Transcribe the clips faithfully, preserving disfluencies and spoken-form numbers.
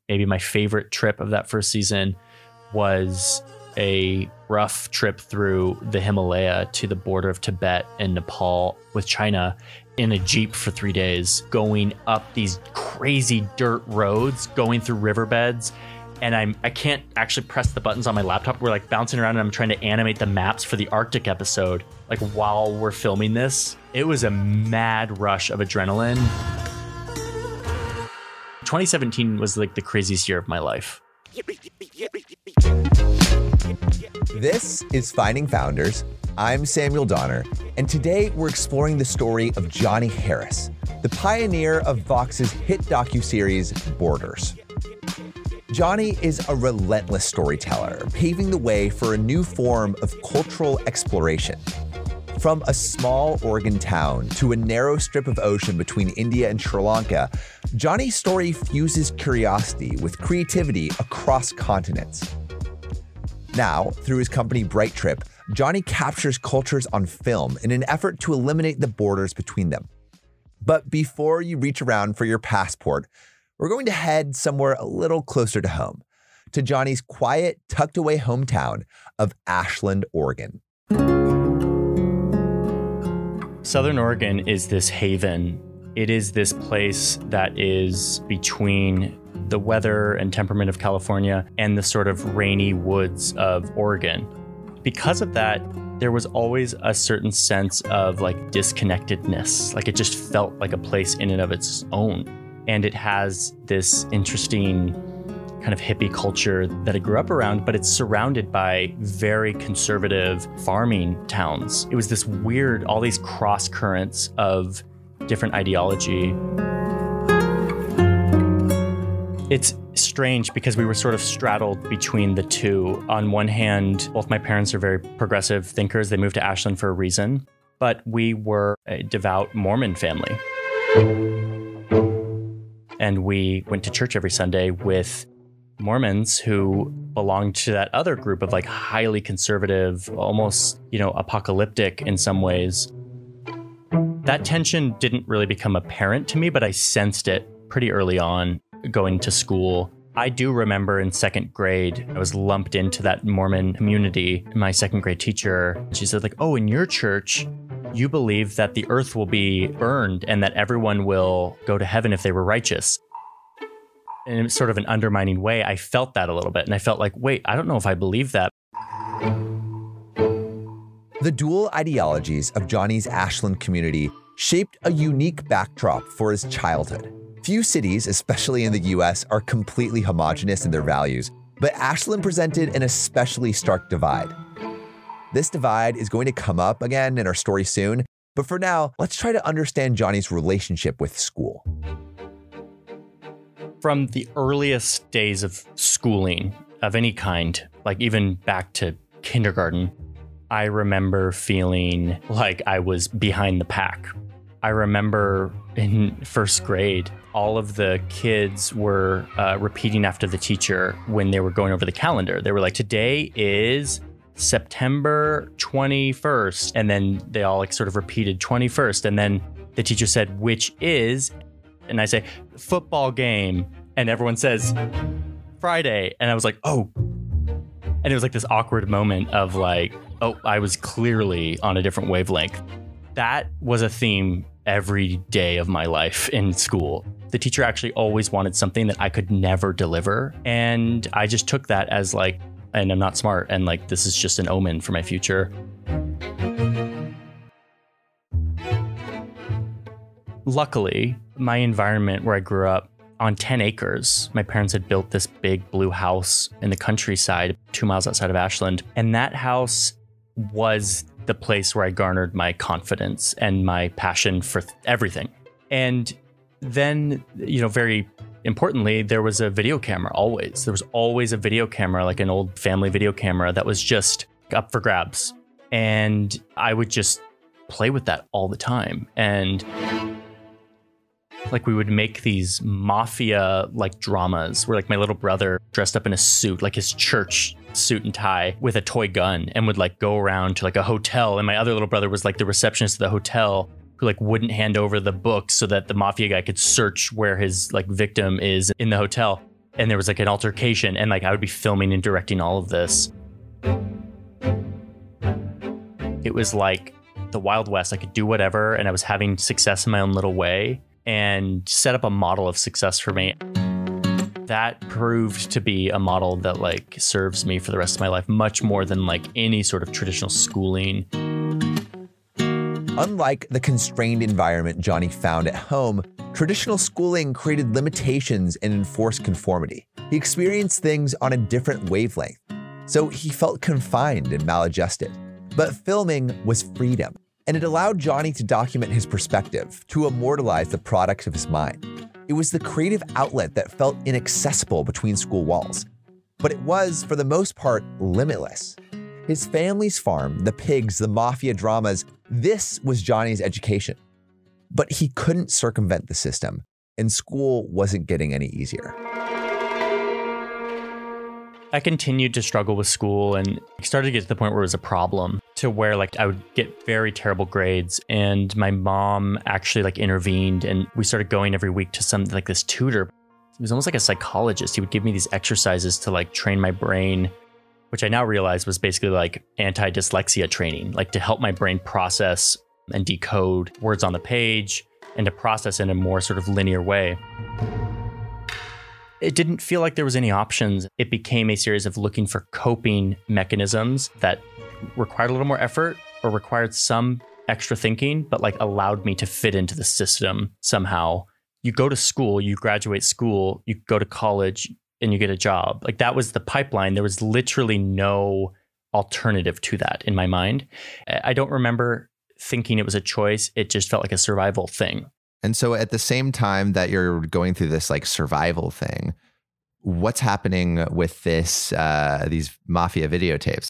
maybe my favorite trip of that first season was a rough trip through the Himalaya to the border of Tibet and Nepal with China in a Jeep for three days, going up these crazy dirt roads, going through riverbeds. And I'm, I can't actually press the buttons on my laptop. We're like bouncing around and I'm trying to animate the maps for the Arctic episode, like while we're filming this. It was a mad rush of adrenaline. twenty seventeen was like the craziest year of my life. This is Finding Founders. I'm Samuel Donner, and today we're exploring the story of Johnny Harris, the pioneer of Vox's hit docuseries Borders. Johnny is a relentless storyteller, paving the way for a new form of cultural exploration. From a small Oregon town to a narrow strip of ocean between India and Sri Lanka, Johnny's story fuses curiosity with creativity across continents. Now, through his company Bright Trip, Johnny captures cultures on film in an effort to eliminate the borders between them. But before you reach around for your passport, we're going to head somewhere a little closer to home, to Johnny's quiet, tucked-away hometown of Ashland, Oregon. Southern Oregon is this haven. It is this place that is between the weather and temperament of California and the sort of rainy woods of Oregon. Because of that, there was always a certain sense of like disconnectedness. Like it just felt like a place in and of its own. And it has this interesting kind of hippie culture that I grew up around, but it's surrounded by very conservative farming towns. It was this weird, all these cross currents of different ideology. It's strange because we were sort of straddled between the two. On one hand, both my parents are very progressive thinkers. They moved to Ashland for a reason, but we were a devout Mormon family. And we went to church every Sunday with Mormons who belonged to that other group of like highly conservative, almost, you know, apocalyptic in some ways. That tension didn't really become apparent to me, but I sensed it pretty early on going to school. I do remember in second grade, I was lumped into that Mormon community. My second grade teacher, she said like, oh, in your church, you believe that the earth will be burned and that everyone will go to heaven if they were righteous. In sort of an undermining way, I felt that a little bit. And I felt like, wait, I don't know if I believe that. The dual ideologies of Johnny's Ashland community shaped a unique backdrop for his childhood. Few cities, especially in the U S, are completely homogenous in their values, but Ashland presented an especially stark divide. This divide is going to come up again in our story soon, but for now, let's try to understand Johnny's relationship with school. From the earliest days of schooling of any kind, like even back to kindergarten, I remember feeling like I was behind the pack. I remember in first grade, all of the kids were uh, repeating after the teacher when they were going over the calendar. They were like, today is September twenty-first. And then they all like sort of repeated twenty-first. And then the teacher said, which is, and I say, football game. And everyone says, Friday. And I was like, oh. And it was like this awkward moment of like, oh, I was clearly on a different wavelength. That was a theme every day of my life in school. The teacher actually always wanted something that I could never deliver. And I just took that as like, and I'm not smart. And like, this is just an omen for my future. Luckily, my environment where I grew up on ten acres, my parents had built this big blue house in the countryside, two miles outside of Ashland. And that house was the place where I garnered my confidence and my passion for th- everything. And then, you know, very importantly, there was a video camera always. There was always a video camera, like an old family video camera that was just up for grabs. And I would just play with that all the time. And like we would make these mafia like dramas where like my little brother dressed up in a suit, like his church suit and tie with a toy gun, and would like go around to like a hotel. And my other little brother was like the receptionist of the hotel who like wouldn't hand over the book so that the mafia guy could search where his like victim is in the hotel. and there was like an altercation, and like I would be filming and directing all of this. It was like the Wild West. I could do whatever, and I was having success in my own little way and set up a model of success for me. That proved to be a model that like serves me for the rest of my life, much more than like any sort of traditional schooling. Unlike the constrained environment Johnny found at home, traditional schooling created limitations and enforced conformity. He experienced things on a different wavelength, so he felt confined and maladjusted. But filming was freedom, and it allowed Johnny to document his perspective, to immortalize the product of his mind. It was the creative outlet that felt inaccessible between school walls, but it was, for the most part, limitless. His family's farm, the pigs, the mafia dramas, this was Johnny's education. But he couldn't circumvent the system, and school wasn't getting any easier. I continued to struggle with school and started to get to the point where it was a problem, to where like I would get very terrible grades, and my mom actually like intervened, and we started going every week to some like this tutor. He was almost like a psychologist. He would give me these exercises to like train my brain, which I now realize was basically like anti-dyslexia training, like to help my brain process and decode words on the page and to process in a more sort of linear way. It didn't feel like there was any options. It became a series of looking for coping mechanisms that required a little more effort or required some extra thinking, but like allowed me to fit into the system somehow. You go to school, you graduate school, you go to college, and you get a job. Like that was the pipeline. There was literally no alternative to that in my mind. I don't remember thinking it was a choice. It just felt like a survival thing. And so at the same time that you're going through this like survival thing, what's happening with this, uh, these mafia videotapes?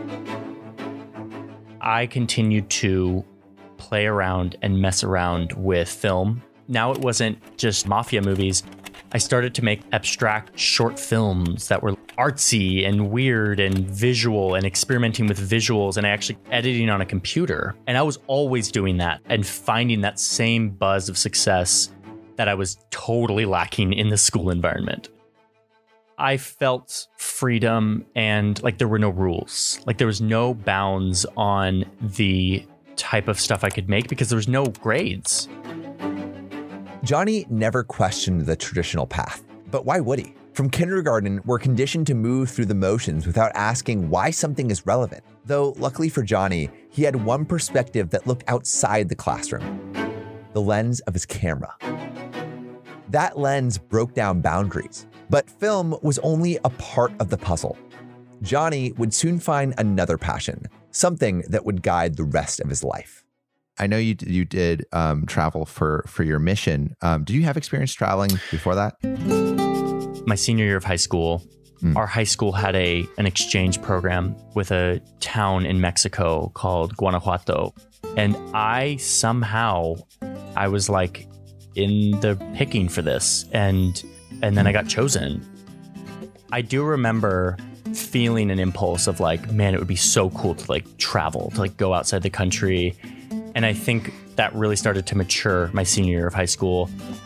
I continued to play around and mess around with film. Now it wasn't just mafia movies. I started to make abstract short films that were artsy and weird and visual and experimenting with visuals and actually editing on a computer. And I was always doing that and finding that same buzz of success that I was totally lacking in the school environment. I felt freedom and like there were no rules. Like there was no bounds on the type of stuff I could make because there was no grades. Johnny never questioned the traditional path, but why would he? From kindergarten, we're conditioned to move through the motions without asking why something is relevant. Though, luckily for Johnny, he had one perspective that looked outside the classroom, the lens of his camera. That lens broke down boundaries, but film was only a part of the puzzle. Johnny would soon find another passion, something that would guide the rest of his life. I know you you did um, travel for for your mission. Um, did you have experience traveling before that? My senior year of high school, mm. our high school had a an exchange program with a town in Mexico called Guanajuato, and I somehow I was like in the picking for this, and and then I got chosen. I do remember feeling an impulse of like, man, it would be so cool to like travel, to like go outside the country. And I think that really started to mature my senior year of high school.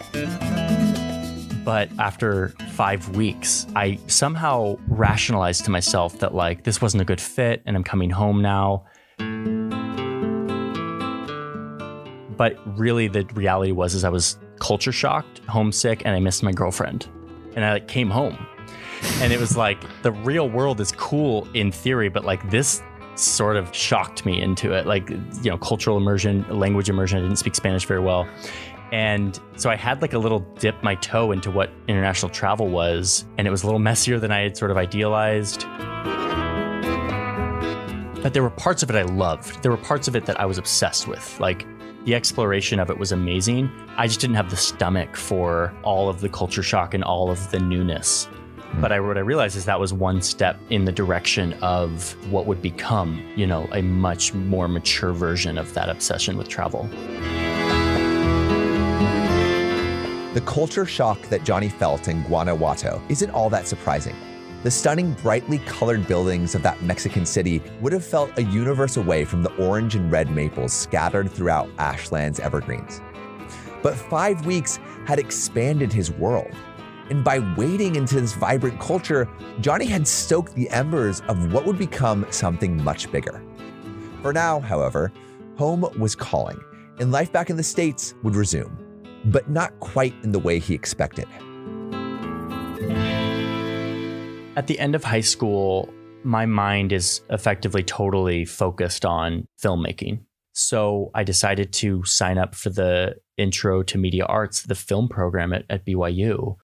But after five weeks, I somehow rationalized to myself that like, this wasn't a good fit and I'm coming home now. But really the reality was, is I was culture shocked, homesick, and I missed my girlfriend. And I like came home. And it was like, the real world is cool in theory, but like this sort of shocked me into it. Like, you know, cultural immersion, language immersion. I didn't speak Spanish very well. And so I had like a little dip my toe into what international travel was. And it was a little messier than I had sort of idealized. But there were parts of it I loved. There were parts of it that I was obsessed with. Like the exploration of it was amazing. I just didn't have the stomach for all of the culture shock and all of the newness. But I, what I realized is that was one step in the direction of what would become, you know, a much more mature version of that obsession with travel. The culture shock that Johnny felt in Guanajuato isn't all that surprising. The stunning, brightly colored buildings of that Mexican city would have felt a universe away from the orange and red maples scattered throughout Ashland's evergreens. But five weeks had expanded his world. And by wading into this vibrant culture, Johnny had stoked the embers of what would become something much bigger. For now, however, home was calling, and life back in the States would resume, but not quite in the way he expected. At the end of high school, my mind is effectively totally focused on filmmaking. So I decided to sign up for the Intro to Media Arts, the film program at, at B Y U.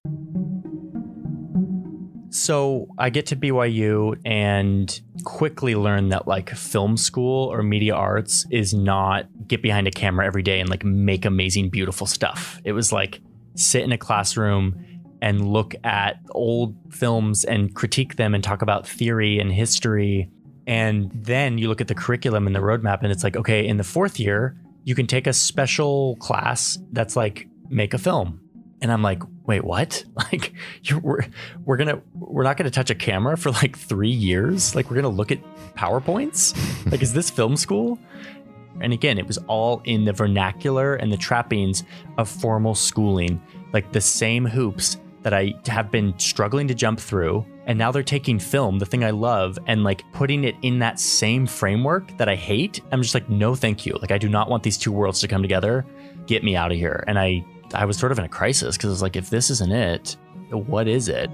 So I get to B Y U and quickly learn that like film school or media arts is not get behind a camera every day and like make amazing, beautiful stuff. It was like sit in a classroom and look at old films and critique them and talk about theory and history. And then you look at the curriculum and the roadmap and it's like, okay, in the fourth year, you can take a special class that's like make a film. And I'm like, wait, what? Like you're, we're, we're gonna, we're not gonna touch a camera for like three years. Like we're gonna look at PowerPoints. Like, is this film school? And again, it was all in the vernacular and the trappings of formal schooling, like the same hoops that I have been struggling to jump through. And now they're taking film, the thing I love, and like putting it in that same framework that I hate. I'm just like, no, thank you. Like, I do not want these two worlds to come together. Get me out of here. And I, I was sort of in a crisis because I was like, if this isn't it, what is it?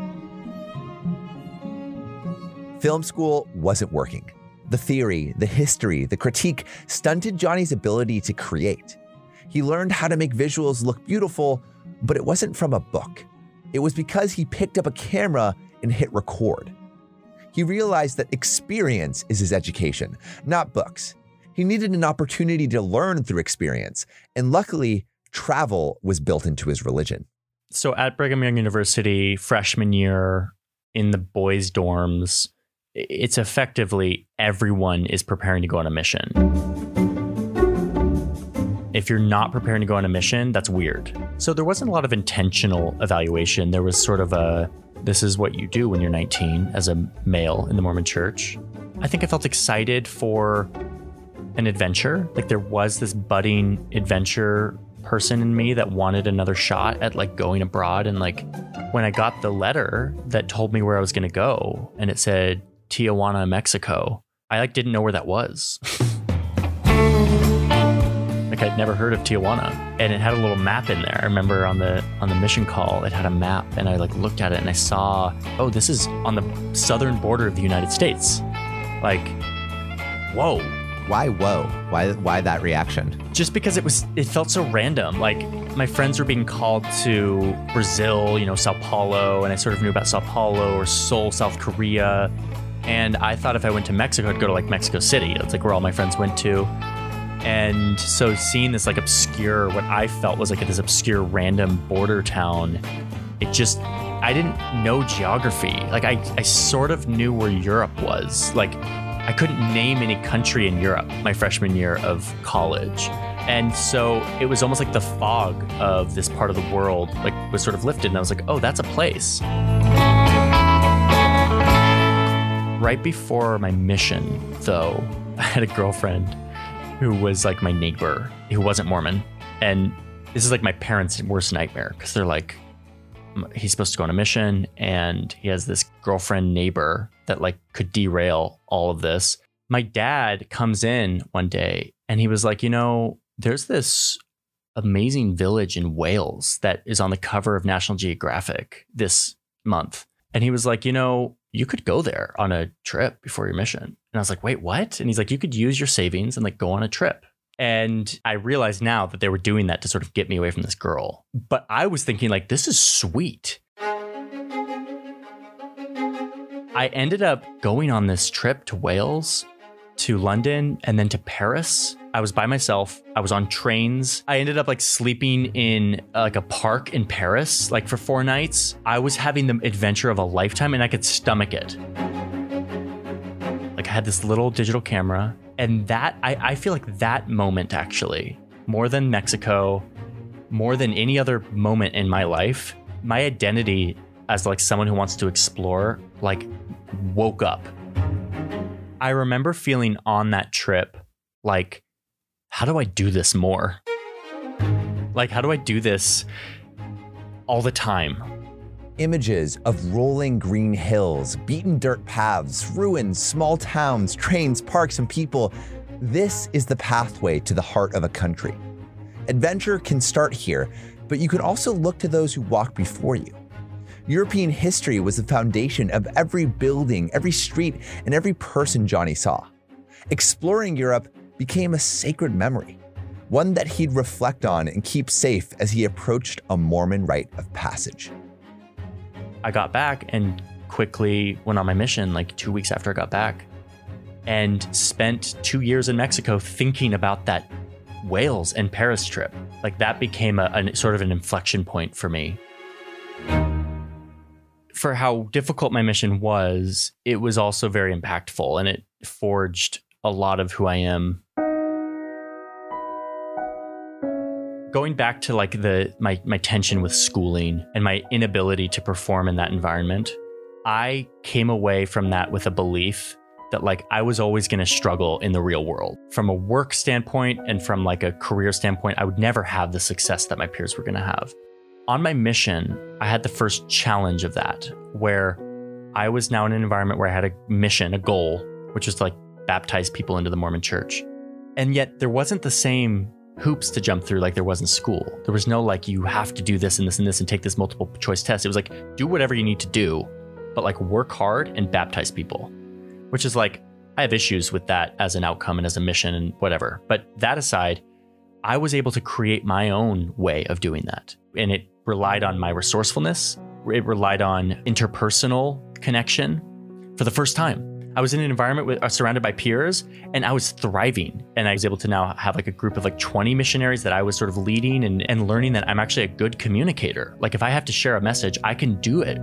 Film school wasn't working. The theory, the history, the critique stunted Johnny's ability to create. He learned how to make visuals look beautiful, but it wasn't from a book. It was because he picked up a camera and hit record. He realized that experience is his education, not books. He needed an opportunity to learn through experience, and luckily, travel was built into his religion. So at Brigham Young University, freshman year, in the boys' dorms, it's effectively everyone is preparing to go on a mission. If you're not preparing to go on a mission, that's weird. So there wasn't a lot of intentional evaluation. There was sort of a, this is what you do when you're nineteen as a male in the Mormon church. I think I felt excited for an adventure. Like there was this budding adventure person in me that wanted another shot at like going abroad. And like when I got the letter that told me where I was going to go and it said Tijuana, Mexico, I like didn't know where that was. Like I'd never heard of Tijuana, and it had a little map in there. I remember on the on the mission call, it had a map, and I like looked at it and I saw, oh, this is on the southern border of the United States. Like, whoa. Why whoa? Why why that reaction? Just because it was it felt so random. Like my friends were being called to Brazil, you know, Sao Paulo, and I sort of knew about Sao Paulo or Seoul, South Korea. And I thought if I went to Mexico, I'd go to like Mexico City. That's like where all my friends went to. And so seeing this like obscure, what I felt was like this obscure random border town, it just, I didn't know geography. Like I, I sort of knew where Europe was. Like I couldn't name any country in Europe my freshman year of college. And so it was almost like the fog of this part of the world like was sort of lifted. And I was like, oh, that's a place. Right before my mission, though, I had a girlfriend who was like my neighbor, who wasn't Mormon. And this is like my parents' worst nightmare because they're like, he's supposed to go on a mission and he has this girlfriend neighbor that like could derail all of this. My dad comes in one day and he was like, you know, there's this amazing village in Wales that is on the cover of National Geographic this month. And he was like, you know, you could go there on a trip before your mission. And I was like, wait, what? And he's like, you could use your savings and like go on a trip. And I realize now that they were doing that to sort of get me away from this girl. But I was thinking like, this is sweet. I ended up going on this trip to Wales, to London, and then to Paris. I was by myself. I was on trains. I ended up like sleeping in uh, like a park in Paris, like for four nights. I was having the adventure of a lifetime and I could stomach it. Like I had this little digital camera, and that, I, I feel like that moment actually, more than Mexico, more than any other moment in my life, my identity as like someone who wants to explore, like woke up. I remember feeling on that trip, like, how do I do this more? Like, how do I do this all the time? Images of rolling green hills, beaten dirt paths, ruins, small towns, trains, parks, and people. This is the pathway to the heart of a country. Adventure can start here, but you can also look to those who walked before you. European history was the foundation of every building, every street, and every person Johnny saw. Exploring Europe became a sacred memory, one that he'd reflect on and keep safe as he approached a Mormon rite of passage. I got back and quickly went on my mission like two weeks after I got back and spent two years in Mexico thinking about that Wales and Paris trip. Like that became a, a sort of an inflection point for me. For how difficult my mission was, it was also very impactful, and it forged a lot of who I am. Going back to like the my my tension with schooling and my inability to perform in that environment, I came away from that with a belief that like I was always going to struggle in the real world. From a work standpoint and from like a career standpoint, I would never have the success that my peers were going to have. On my mission, I had the first challenge of that, where I was now in an environment where I had a mission, a goal, which was to like baptize people into the Mormon church. And yet there wasn't the same hoops to jump through like there was in school. There was no like, you have to do this and this and this and take this multiple choice test. It was like, do whatever you need to do, but like work hard and baptize people, which is like, I have issues with that as an outcome and as a mission and whatever. But that aside, I was able to create my own way of doing that. And it relied on my resourcefulness. It relied on interpersonal connection. For the first time, I was in an environment with, uh, surrounded by peers, and I was thriving. And I was able to now have like a group of like twenty missionaries that I was sort of leading and, and learning that I'm actually a good communicator. Like if I have to share a message, I can do it.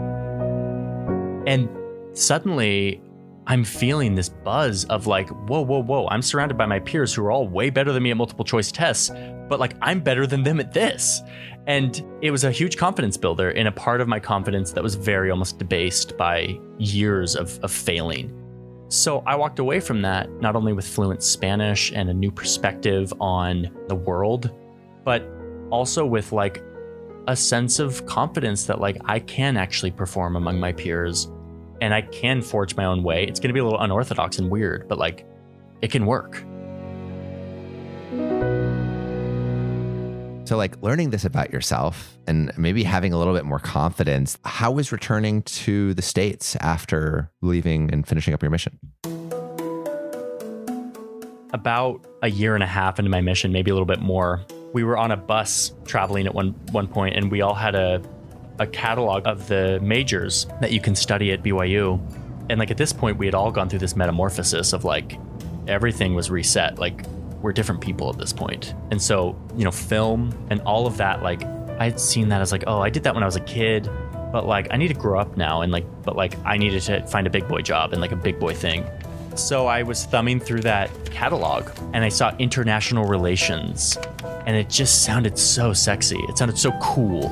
And suddenly I'm feeling this buzz of like, whoa, whoa, whoa. I'm surrounded by my peers who are all way better than me at multiple choice tests, but like I'm better than them at this. And it was a huge confidence builder in a part of my confidence that was very almost debased by years of, of failing. So I walked away from that, not only with fluent Spanish and a new perspective on the world, but also with like a sense of confidence that like I can actually perform among my peers and I can forge my own way. It's going to be a little unorthodox and weird, but like it can work. So like learning this about yourself and maybe having a little bit more confidence, how was returning to the States after leaving and finishing up your mission? About a year and a half into my mission, maybe a little bit more, we were on a bus traveling at one one point, and we all had a, a catalog of the majors that you can study at B Y U. And like at this point, we had all gone through this metamorphosis of like everything was reset. Like we're different people at this point. And so, you know, film and all of that, like I had seen that as like, oh, I did that when I was a kid, but like I need to grow up now. And like, but like I needed to find a big boy job and like a big boy thing. So I was thumbing through that catalog and I saw international relations, and it just sounded so sexy. It sounded so cool.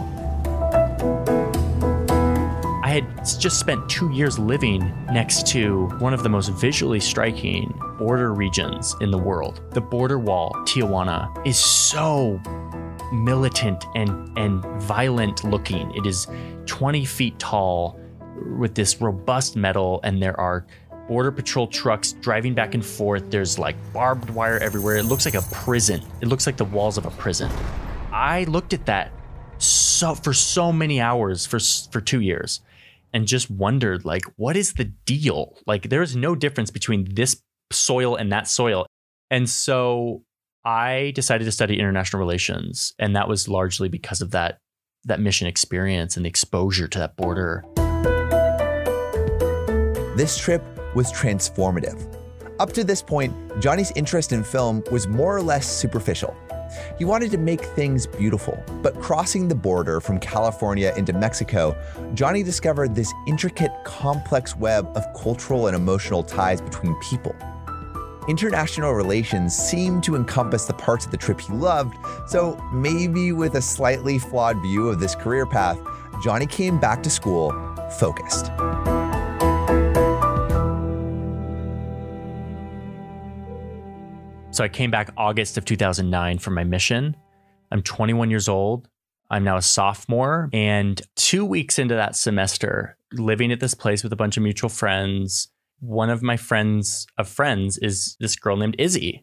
I had just spent two years living next to one of the most visually striking border regions in the world. The border wall, Tijuana, is so militant and, and violent looking. It is twenty feet tall with this robust metal, and there are border patrol trucks driving back and forth. There's like barbed wire everywhere. It looks like a prison. It looks like the walls of a prison. I looked at that so for so many hours for for two years. And just wondered, like, what is the deal? Like, there is no difference between this soil and that soil. And so I decided to study international relations. And that was largely because of that, that mission experience and the exposure to that border. This trip was transformative. Up to this point, Johnny's interest in film was more or less superficial. He wanted to make things beautiful, but crossing the border from California into Mexico, Johnny discovered this intricate, complex web of cultural and emotional ties between people. International relations seemed to encompass the parts of the trip he loved, so maybe with a slightly flawed view of this career path, Johnny came back to school focused. So I came back August of two thousand nine from my mission. I'm twenty-one years old. I'm now a sophomore, and two weeks into that semester, living at this place with a bunch of mutual friends, one of my friends of friends is this girl named Izzy.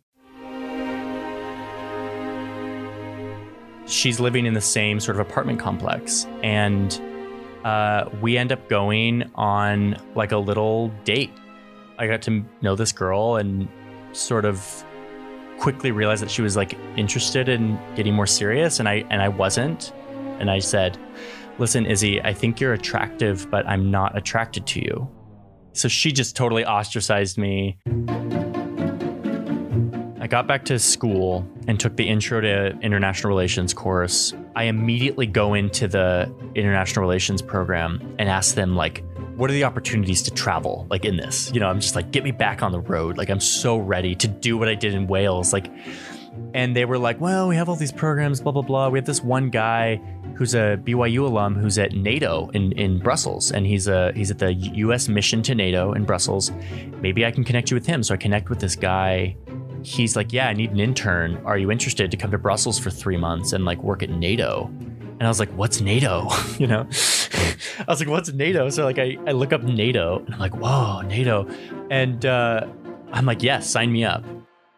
She's living in the same sort of apartment complex, and uh, we end up going on like a little date. I got to know this girl and sort of quickly realized that she was like interested in getting more serious, and I and I wasn't. And I said, listen, Izzy, I think you're attractive, but I'm not attracted to you. So she just totally ostracized me. I got back to school and took the Intro to International Relations course. I immediately go into the International Relations program and ask them, like, what are the opportunities to travel, like, in this? You know, I'm just like, get me back on the road. Like, I'm so ready to do what I did in Wales. Like, and they were like, well, we have all these programs, blah, blah, blah. We have this one guy who's a B Y U alum who's at NATO in, in Brussels. And he's a he's at the U S mission to NATO in Brussels. Maybe I can connect you with him. So I connect with this guy. He's like, yeah, I need an intern. Are you interested to come to Brussels for three months and like work at NATO? And I was like, what's NATO? You know, I was like, what's NATO? So like, I, I look up NATO and I'm like, whoa, NATO. And uh, I'm like, yes, sign me up.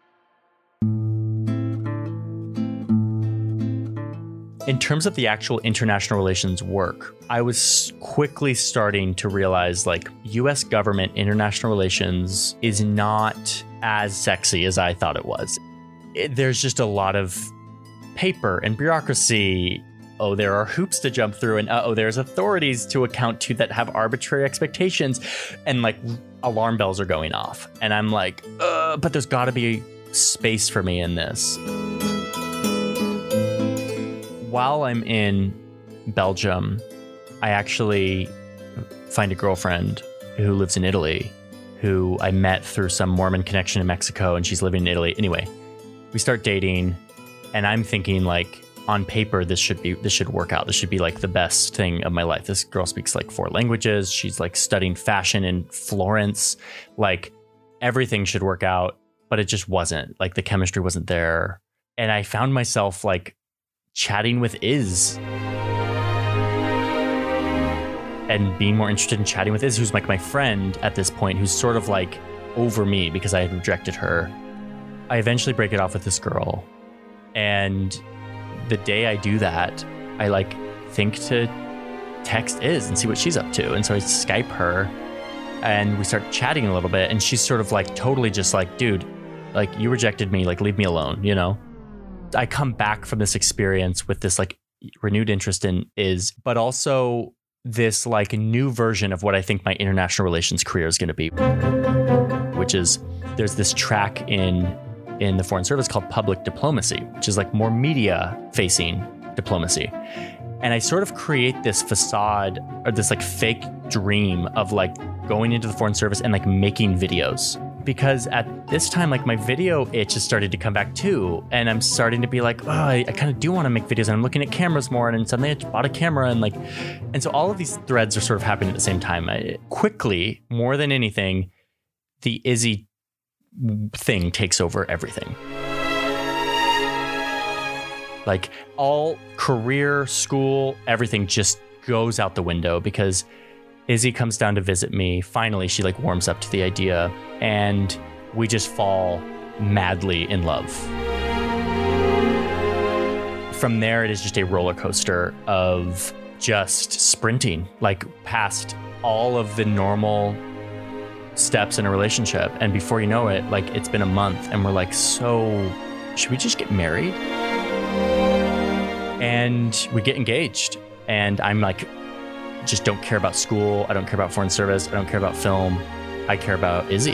In terms of the actual international relations work, I was quickly starting to realize like U S government international relations is not as sexy as I thought it was. It, there's just a lot of paper and bureaucracy. Oh, there are hoops to jump through, and uh-oh, there's authorities to account to that have arbitrary expectations, and like alarm bells are going off. And I'm like, uh, but there's gotta be space for me in this. While I'm in Belgium, I actually find a girlfriend who lives in Italy, who I met through some Mormon connection in Mexico, and she's living in Italy. Anyway, we start dating, and I'm thinking like, on paper, this should be this should work out. This should be like the best thing of my life. This girl speaks like four languages. She's like studying fashion in Florence. Like everything should work out, but it just wasn't. Like the chemistry wasn't there. And I found myself like chatting with Iz and being more interested in chatting with Iz, who's like my friend at this point, who's sort of like over me because I had rejected her. I eventually break it off with this girl, and the day I do that, I like think to text Iz and see what she's up to. And so I Skype her and we start chatting a little bit, and she's sort of like totally just like, dude, like you rejected me, like leave me alone, you know? I come back from this experience with this like renewed interest in Iz, but also this like new version of what I think my international relations career is going to be, which is there's this track in in the Foreign Service called public diplomacy, which is like more media facing diplomacy. And I sort of create this facade or this like fake dream of like going into the Foreign Service and like making videos. Because at this time, like my video itch has started to come back too. And I'm starting to be like, oh, I, I kind of do want to make videos, and I'm looking at cameras more. And then suddenly I bought a camera, and like, and so all of these threads are sort of happening at the same time. I, quickly, more than anything, the Izzy thing takes over everything. Like all career, school, everything just goes out the window because Izzy comes down to visit me. Finally, she like warms up to the idea, and we just fall madly in love. From there, it is just a roller coaster of just sprinting, like past all of the normal steps in a relationship. And before you know it, like it's been a month and we're like, so should we just get married? And we get engaged, and I'm like, just don't care about school. I don't care about Foreign Service. I don't care about film. I care about Izzy.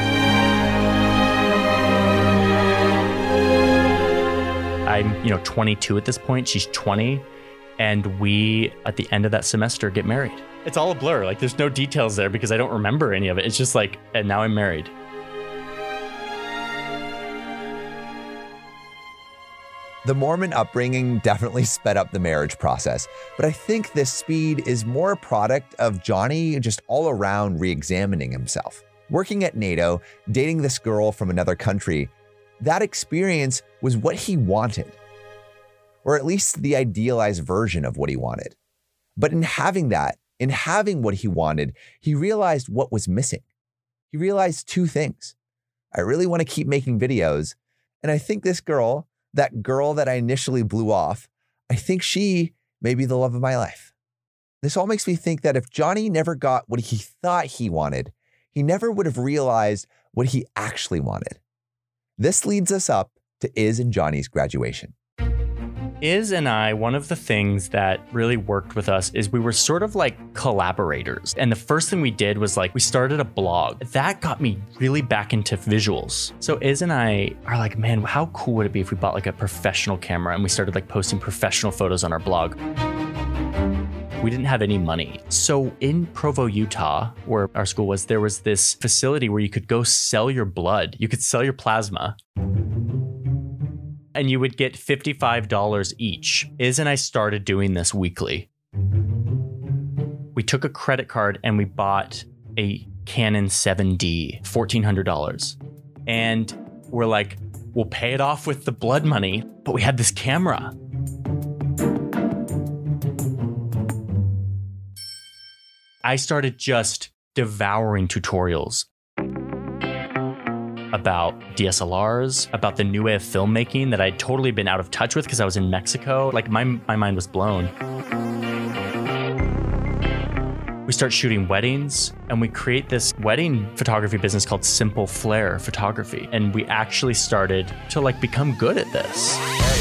I'm, you know, twenty-two at this point. She's twenty. And we, at the end of that semester, get married. It's all a blur. Like, there's no details there because I don't remember any of it. It's just like, and now I'm married. The Mormon upbringing definitely sped up the marriage process, but I think this speed is more a product of Johnny just all around re-examining himself. Working at NATO, dating this girl from another country, that experience was what he wanted. or at least the idealized version of what he wanted. But in having that, in having what he wanted, he realized what was missing. He realized two things. I really want to keep making videos, and I think this girl, that girl that I initially blew off, I think she may be the love of my life. This all makes me think that if Johnny never got what he thought he wanted, he never would have realized what he actually wanted. This leads us up to Iz and Johnny's graduation. Iz and I, one of the things that really worked with us is we were sort of like collaborators. And the first thing we did was like, we started a blog. That got me really back into visuals. So Iz and I are like, man, how cool would it be if we bought like a professional camera and we started like posting professional photos on our blog? We didn't have any money. So in Provo, Utah, where our school was, there was this facility where you could go sell your blood. You could sell your plasma. And you would get fifty-five dollars each. Iz and I started doing this weekly. We took a credit card and we bought a Canon seven D, fourteen hundred dollars. And we're like, we'll pay it off with the blood money, but we had this camera. I started just devouring tutorials about D S L Rs, about the new way of filmmaking that I'd totally been out of touch with because I was in Mexico. Like my, my mind was blown. We start shooting weddings and we create this wedding photography business called Simple Flare Photography. And we actually started to like become good at this.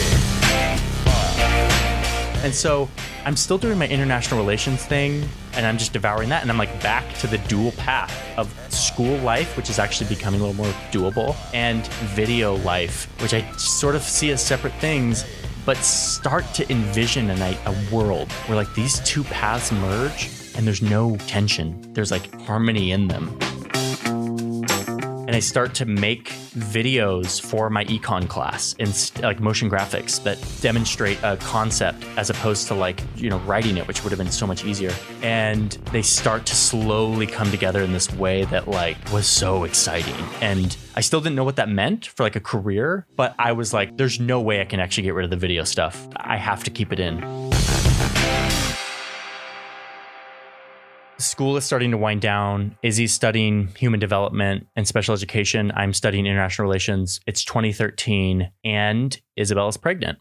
And so I'm still doing my international relations thing and I'm just devouring that. And I'm like back to the dual path of school life, which is actually becoming a little more doable, and video life, which I sort of see as separate things, but start to envision a, night, a world where like these two paths merge and there's no tension. There's like harmony in them. And I start to make videos for my econ class in like motion graphics that demonstrate a concept as opposed to like, you know, writing it, which would have been so much easier. And they start to slowly come together in this way that like was so exciting. And I still didn't know what that meant for like a career, but I was like, there's no way I can actually get rid of the video stuff. I have to keep it in. School is starting to wind down. Izzy's studying human development and special education. I'm studying international relations. It's twenty thirteen and Isabella's pregnant.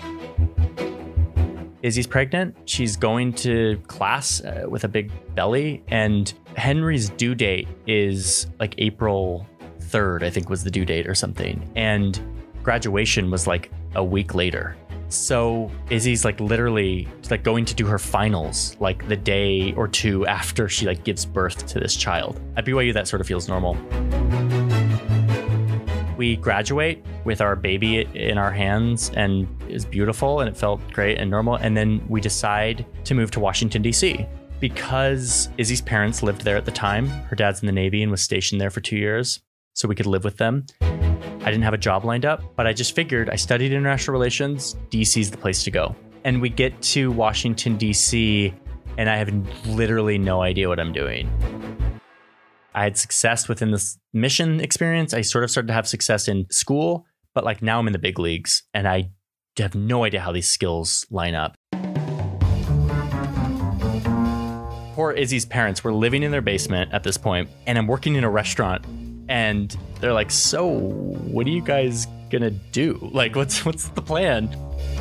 Izzy's pregnant. She's going to class uh, with a big belly, and Henry's due date is like April third, I think was the due date or something. And graduation was like a week later. So Izzy's like literally like going to do her finals like the day or two after she like gives birth to this child. At B Y U, that sort of feels normal. We graduate with our baby in our hands and it's beautiful and it felt great and normal. And then we decide to move to Washington, D C because Izzy's parents lived there at the time. Her dad's in the Navy and was stationed there for two years. So we could live with them. I didn't have a job lined up, but I just figured I studied international relations. D C's the place to go. And we get to Washington, D C, and I have literally no idea what I'm doing. I had success within this mission experience. I sort of started to have success in school, but like now I'm in the big leagues and I have no idea how these skills line up. Poor Izzy's parents were living in their basement at this point, and I'm working in a restaurant. And they're like, so what are you guys gonna do? Like, what's what's the plan?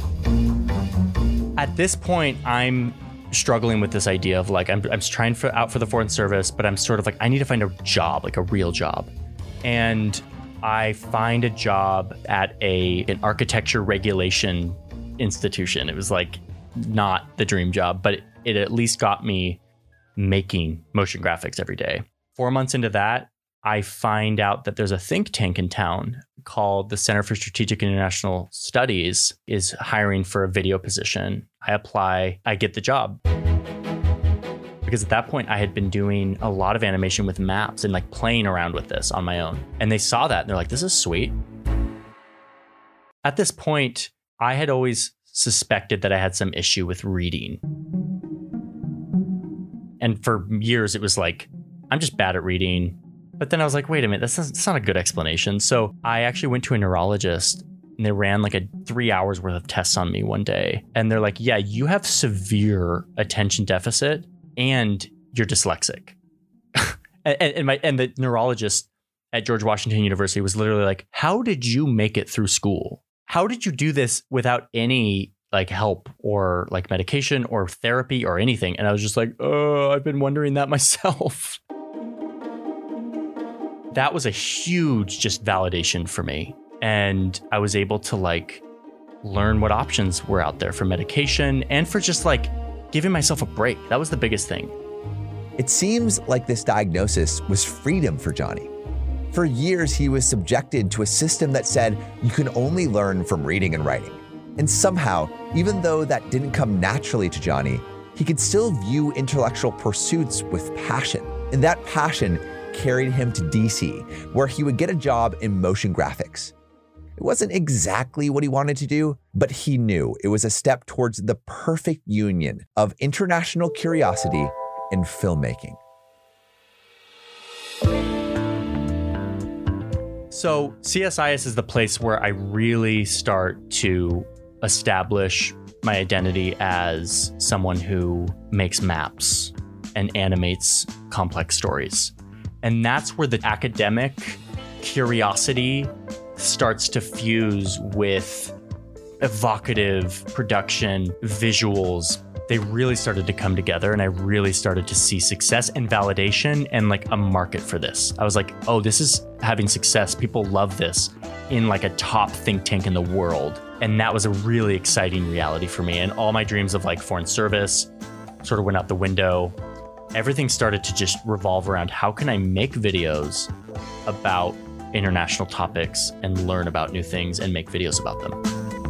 At this point, I'm struggling with this idea of like, I'm, I'm trying for out for the Foreign Service, but I'm sort of like, I need to find a job, like a real job. And I find a job at a an architecture regulation institution. It was like not the dream job, but it, it at least got me making motion graphics every day. Four months into that, I find out that there's a think tank in town called the Center for Strategic International Studies is hiring for a video position. I apply, I get the job. Because at that point I had been doing a lot of animation with maps and like playing around with this on my own. And they saw that and they're like, this is sweet. At this point, I had always suspected that I had some issue with reading. And for years it was like, I'm just bad at reading. But then I was like, wait a minute, that's not, that's not a good explanation. So I actually went to a neurologist And they ran like a three hours worth of tests on me one day. And they're like, yeah, you have severe attention deficit and you're dyslexic. and, and my and the neurologist at George Washington University was literally like, how did you make it through school? How did you do this without any like help or like medication or therapy or anything? And I was just like, oh, I've been wondering that myself. That was a huge just validation for me. And I was able to like learn what options were out there for medication and for just like giving myself a break. That was the biggest thing. It seems like this diagnosis was freedom for Johnny. For years, he was subjected to a system that said you can only learn from reading and writing. And somehow, even though that didn't come naturally to Johnny, he could still view intellectual pursuits with passion. And that passion carried him to D C, where he would get a job in motion graphics. It wasn't exactly what he wanted to do, but he knew it was a step towards the perfect union of international curiosity and filmmaking. So C S I S is the place where I really start to establish my identity as someone who makes maps and animates complex stories. And that's where the academic curiosity starts to fuse with evocative production, visuals. They really started to come together, and I really started to see success and validation and like a market for this. I was like, oh, this is having success. People love this in like a top think tank in the world. And that was a really exciting reality for me. And all my dreams of like foreign service sort of went out the window. Everything started to just revolve around how can I make videos about international topics and learn about new things and make videos about them.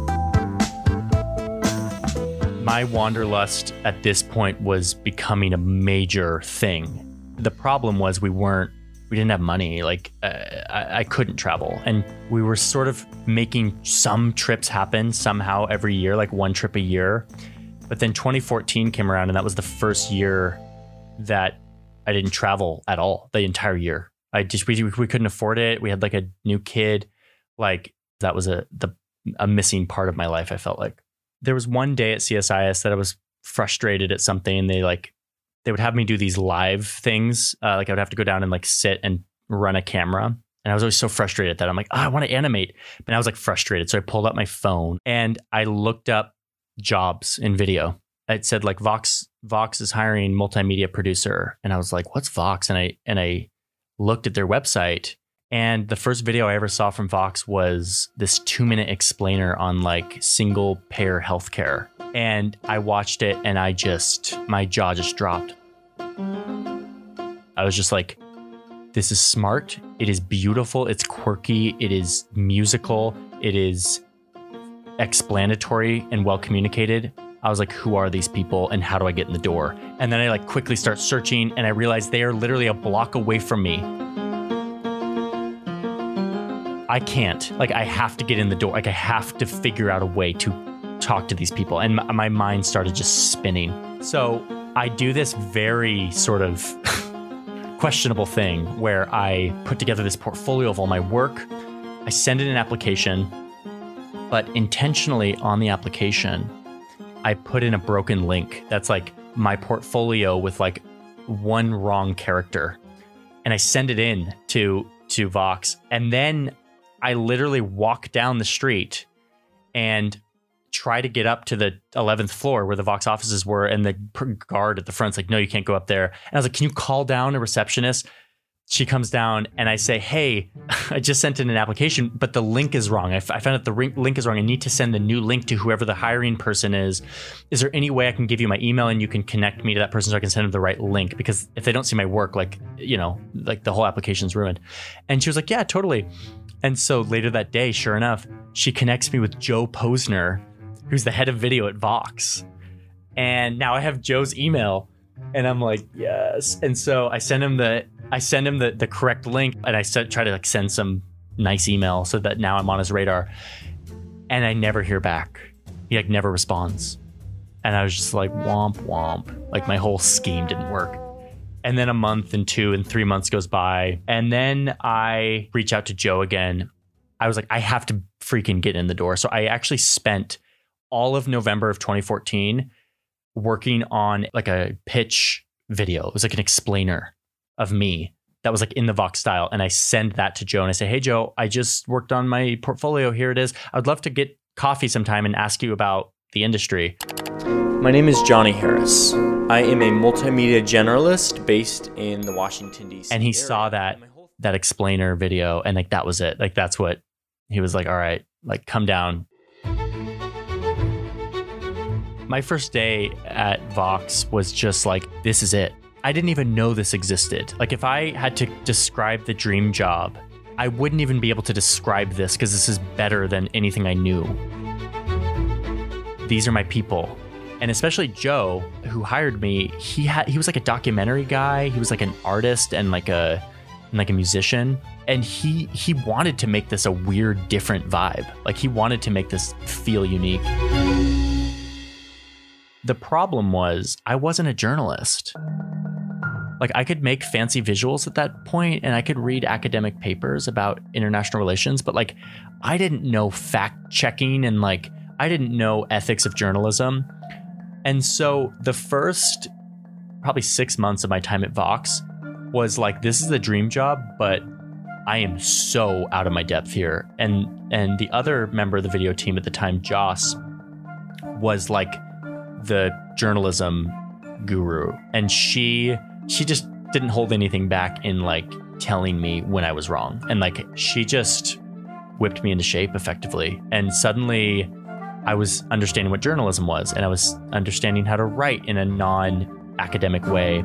My wanderlust at this point was becoming a major thing. The problem was we weren't, we didn't have money. Like uh, I, I couldn't travel, and we were sort of making some trips happen somehow every year, like one trip a year. But then twenty fourteen came around, and that was the first year that I didn't travel at all the entire year. I just, we, we couldn't afford it. We had like a new kid. Like that was a, the, a missing part of my life. I felt like there was one day at C S I S that I was frustrated at something. And they like, they would have me do these live things. Uh, like I would have to go down and like sit and run a camera. And I was always so frustrated at that. I'm like, oh, I want to animate. But I was like frustrated. So I pulled up my phone and I looked up jobs in video. It said like Vox, Vox is hiring multimedia producer. And I was like, what's Vox? And I, and I looked at their website, and the first video I ever saw from Vox was this two minute explainer on like single payer healthcare. And I watched it and I just, my jaw just dropped. I was just like, this is smart. It is beautiful. It's quirky. It is musical. It is explanatory and well communicated. I was like, who are these people and how do I get in the door? And then I like quickly start searching, and I realized they are literally a block away from me. I can't, like, I have to get in the door. Like I have to figure out a way to talk to these people. And my, my mind started just spinning. So I do this very sort of questionable thing where I put together this portfolio of all my work. I send in an application, but intentionally on the application, I put in a broken link that's like my portfolio with like one wrong character. And I send it in to, to Vox. And then I literally walk down the street and try to get up to the eleventh floor where the Vox offices were. And the guard at the front's like, no, you can't go up there. And I was like, can you call down a receptionist? She comes down and I say, hey, I just sent in an application, but the link is wrong. I, f- I found out the ring- link is wrong. I need to send the new link to whoever the hiring person is. Is there any way I can give you my email and you can connect me to that person so I can send them the right link? Because if they don't see my work, like, you know, like the whole application's ruined. And she was like, yeah, totally. And so later that day, sure enough, she connects me with Joe Posner, who's the head of video at Vox. And now I have Joe's email and I'm like, yes. And so I send him the I send him the, the correct link, and I set, try to like send some nice email so that now I'm on his radar, and I never hear back. He like never responds. And I was just like, womp womp. Like my whole scheme didn't work. And then a month and two and three months goes by. And then I reach out to Joe again, I was like, I have to freaking get in the door. So I actually spent all of November of twenty fourteen working on like a pitch video. It was like an explainer of me that was like in the Vox style. And I send that to Joe and I say, hey, Joe, I just worked on my portfolio. Here it is. I'd love to get coffee sometime and ask you about the industry. My name is Johnny Harris. I am a multimedia generalist based in the Washington, D C And he area. saw that that explainer video and like that was it. Like that's what he was like, all right, like come down. My first day at Vox was just like, this is it. I didn't even know this existed. Like if I had to describe the dream job, I wouldn't even be able to describe this because this is better than anything I knew. These are my people. And especially Joe, who hired me, he had he was like a documentary guy. He was like an artist and like a and like a musician. And he he wanted to make this a weird, different vibe. Like he wanted to make this feel unique. The problem was I wasn't a journalist. Like I could make fancy visuals at that point and I could read academic papers about international relations, but like I didn't know fact checking and like I didn't know ethics of journalism. And so the first probably six months of my time at Vox was like, this is the dream job, but I am so out of my depth here. And and the other member of the video team at the time, Joss, was like the journalism guru. And she she just didn't hold anything back in like telling me when I was wrong. And like she just whipped me into shape effectively. And suddenly I was understanding what journalism was, and I was understanding how to write in a non-academic way.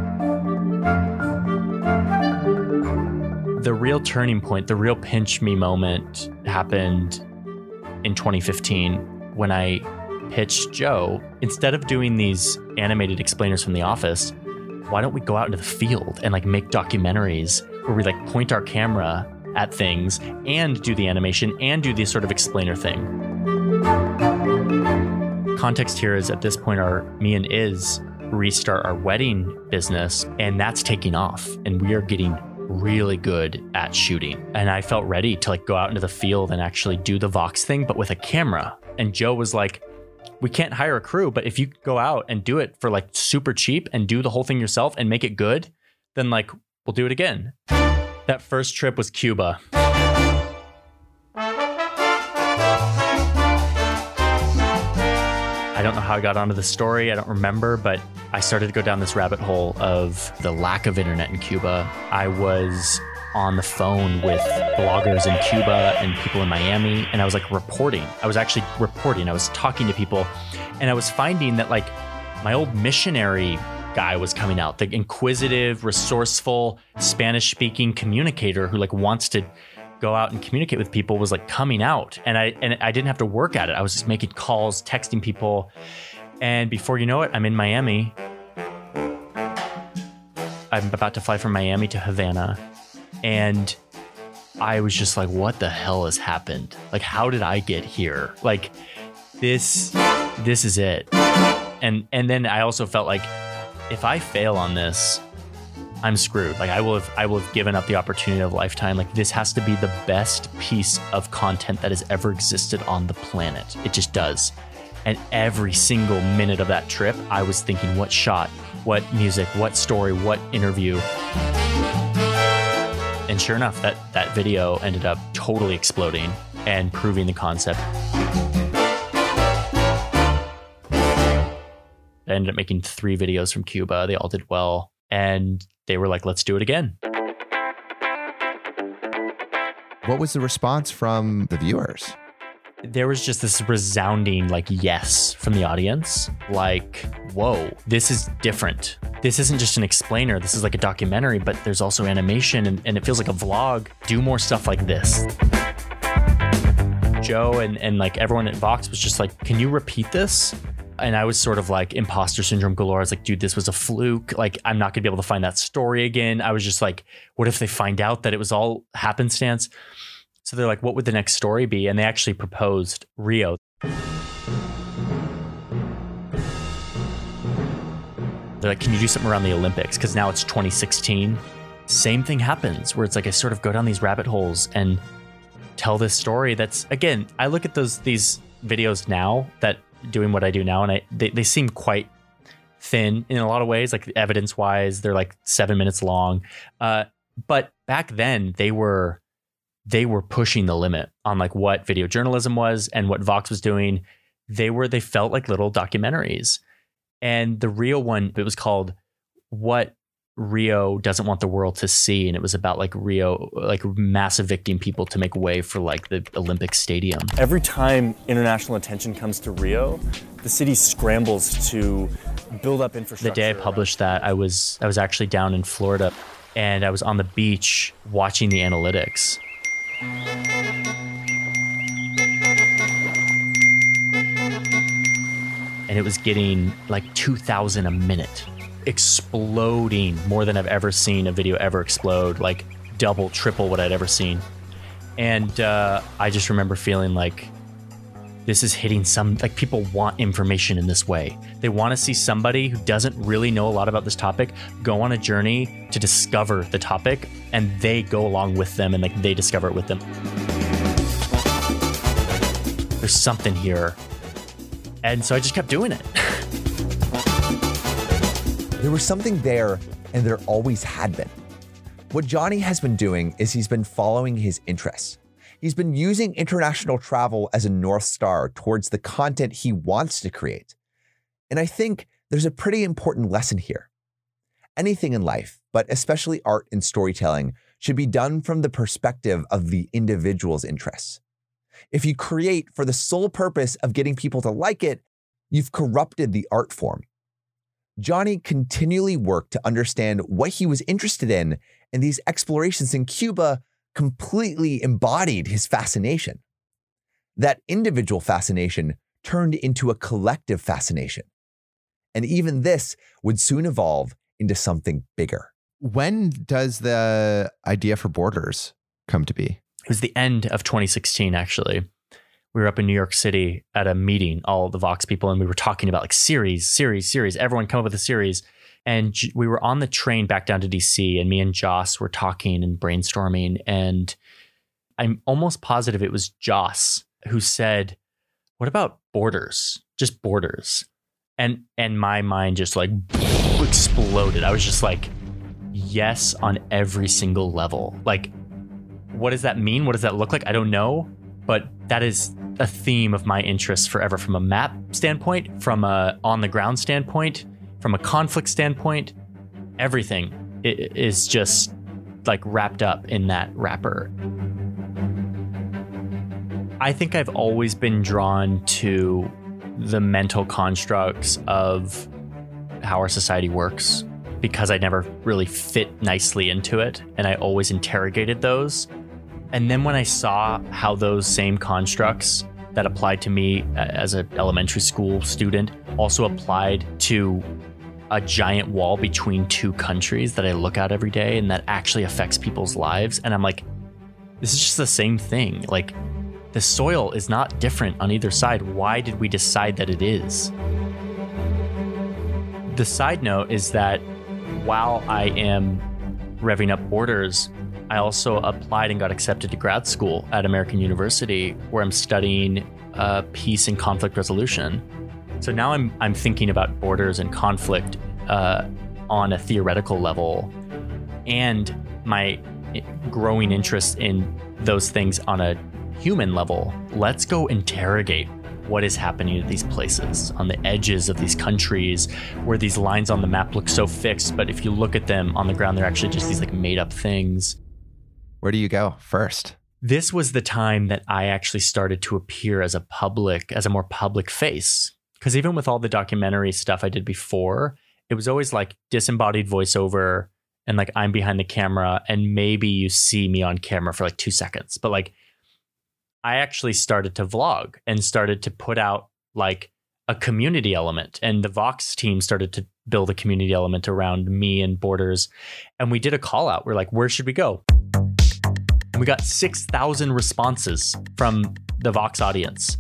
The real turning point, the real pinch me moment happened in twenty fifteen when I pitched Joe, instead of doing these animated explainers from the office, why don't we go out into the field and like make documentaries where we like point our camera at things and do the animation and do this sort of explainer thing. Context here is at this point, our me and Iz restart our wedding business, and that's taking off, and we are getting really good at shooting. And I felt ready to like go out into the field and actually do the Vox thing, but with a camera. And Joe was like, we can't hire a crew, but if you go out and do it for like super cheap and do the whole thing yourself and make it good, then like we'll do it again. That first trip was Cuba. I don't know how I got onto the story. I don't remember, but I started to go down this rabbit hole of the lack of internet in Cuba. I was on the phone with bloggers in Cuba and people in Miami, and I was like reporting. I was actually reporting. I was talking to people, and I was finding that like my old missionary guy was coming out, the inquisitive, resourceful, Spanish-speaking communicator who like wants to go out and communicate with people was like coming out, and I and I didn't have to work at it. I was just making calls, texting people, and before you know it, I'm in Miami. I'm about to fly from Miami to Havana, and I was just like, what the hell has happened? Like, how did I get here? Like, this this is it. And and then I also felt like if I fail on this, I'm screwed. Like I will have, I will have given up the opportunity of a lifetime. Like this has to be the best piece of content that has ever existed on the planet. It just does. And every single minute of that trip, I was thinking, what shot, what music, what story, what interview. And sure enough, that, that video ended up totally exploding and proving the concept. I ended up making three videos from Cuba. They all did well. And they were like, let's do it again. What was the response from the viewers? There was just this resounding like yes from the audience. Like, whoa, this is different. This isn't just an explainer. This is like a documentary, but there's also animation and, and it feels like a vlog. Do more stuff like this. Joe and, and like everyone at Vox was just like, can you repeat this? And I was sort of like imposter syndrome galore. I was like, dude, this was a fluke. Like, I'm not gonna be able to find that story again. I was just like, what if they find out that it was all happenstance? So they're like, what would the next story be? And they actually proposed Rio. They're like, can you do something around the Olympics? Because now it's twenty sixteen. Same thing happens where it's like I sort of go down these rabbit holes and tell this story that's, again, I look at those these videos now that doing what I do now, and I they, they seem quite thin in a lot of ways, like evidence wise, they're like seven minutes long. Uh, but back then they were they were pushing the limit on like what video journalism was and what Vox was doing. They were they felt like little documentaries. And the real one, it was called What Rio Doesn't Want the World to See. And it was about like Rio, like mass evicting people to make way for like the Olympic Stadium. Every time international attention comes to Rio, the city scrambles to build up infrastructure. The day I published that, I was I was actually down in Florida, and I was on the beach watching the analytics. And it was getting like two thousand a minute, exploding more than I've ever seen a video ever explode, like double, triple what I'd ever seen. And uh, I just remember feeling like this is hitting some, like people want information in this way. They want to see somebody who doesn't really know a lot about this topic go on a journey to discover the topic, and they go along with them and like they discover it with them. There's something here. And so I just kept doing it. There was something there, and there always had been. What Johnny has been doing is he's been following his interests. He's been using international travel as a North Star towards the content he wants to create. And I think there's a pretty important lesson here. Anything in life, but especially art and storytelling, should be done from the perspective of the individual's interests. If you create for the sole purpose of getting people to like it, you've corrupted the art form. Johnny continually worked to understand what he was interested in, and these explorations in Cuba completely embodied his fascination. That individual fascination turned into a collective fascination. And even this would soon evolve into something bigger. When does the idea for Borders come to be? It was the end of twenty sixteen, actually. We were up in New York City at a meeting, all the Vox people, and we were talking about like series, series, series. Everyone come up with a series. And J- we were on the train back down to D C, and me and Joss were talking and brainstorming. And I'm almost positive it was Joss who said, what about Borders? Just Borders. And and my mind just like exploded. I was just like, yes, on every single level. Like, what does that mean? What does that look like? I don't know. But that is a theme of my interest forever, from a map standpoint, from a on the ground standpoint, from a conflict standpoint. Everything is just like wrapped up in that wrapper. I think I've always been drawn to the mental constructs of how our society works, because I never really fit nicely into it, and I always interrogated those. And then when I saw how those same constructs that applied to me as an elementary school student also applied to a giant wall between two countries that I look at every day and that actually affects people's lives, and I'm like, this is just the same thing. Like, the soil is not different on either side. Why did we decide that it is? The side note is that while I am revving up Borders, I also applied and got accepted to grad school at American University, where I'm studying uh, peace and conflict resolution. So now I'm I'm thinking about borders and conflict uh, on a theoretical level, and my growing interest in those things on a human level. Let's go interrogate what is happening at these places on the edges of these countries, where these lines on the map look so fixed, but if you look at them on the ground, they're actually just these like made up things. Where do you go first? This was the time that I actually started to appear as a public, as a more public face. Because even with all the documentary stuff I did before, it was always like disembodied voiceover and like I'm behind the camera and maybe you see me on camera for like two seconds. But like I actually started to vlog and started to put out like a community element. And the Vox team started to build a community element around me and Borders. And we did a call out. We're like, where should we go? And we got six thousand responses from the Vox audience.